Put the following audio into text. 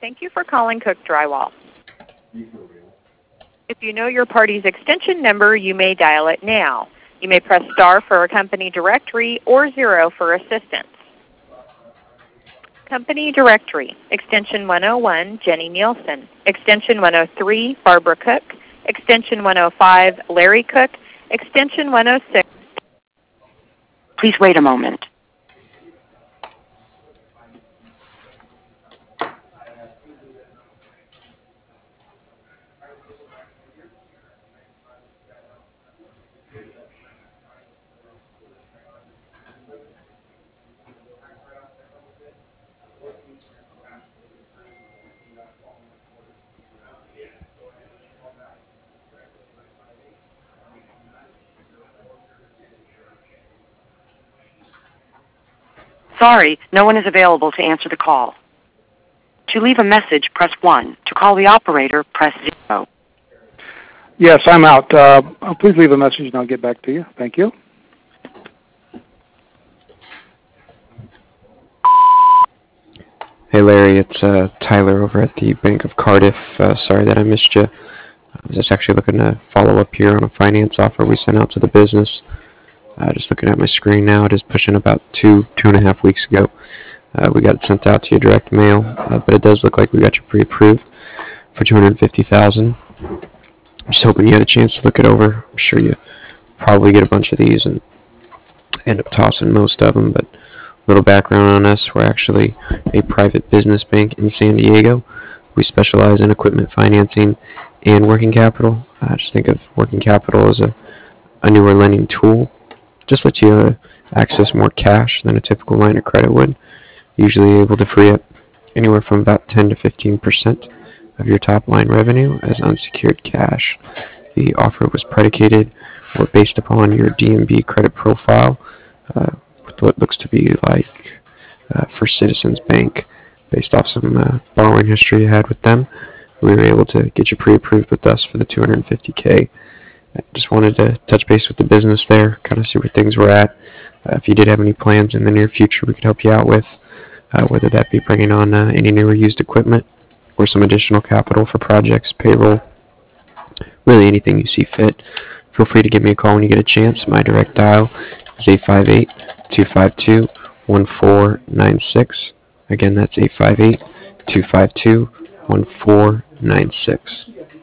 Thank you for calling Cook Drywall. If you know your party's extension number, you may dial it now. You may press star for a company directory or 0 for assistance. Company directory, extension 101, Jenny Nielsen. Extension 103, Barbara Cook. Extension 105, Larry Cook. Extension 106. Please wait a moment. Sorry, no one is available to answer the call. To leave a message, press 1. To call the operator, press 0. Yes, I'm out. Please leave a message and I'll get back to you. Thank you. Hey Larry, it's Tyler over at the Bank of Cardiff. Sorry that I missed you. I was just actually looking to follow up here on a finance offer we sent out to the business. Just looking at my screen now, it is pushing about two and a half weeks ago. We got it sent out to your direct mail, but it does look like we got you pre-approved for $250,000. I'm just hoping you had a chance to look it over. I'm sure you probably get a bunch of these and end up tossing most of them, but a little background on us. We're actually a private business bank in San Diego. We specialize in equipment financing and working capital. Just think of working capital as a newer lending tool. Just lets you access more cash than a typical line of credit would. Usually able to free up anywhere from about 10 to 15% of your top line revenue as unsecured cash. The offer was predicated or based upon your D&B credit profile, with what looks to be like First Citizens Bank, based off some borrowing history you had with them. We were able to get you pre-approved with us for the $250K. I just wanted to touch base with the business there, kind of see where things were at. If you did have any plans in the near future we could help you out with, whether that be bringing on any new or used equipment or some additional capital for projects, payroll, really anything you see fit. Feel free to give me a call when you get a chance. My direct dial is 858-252-1496. Again, that's 858-252-1496.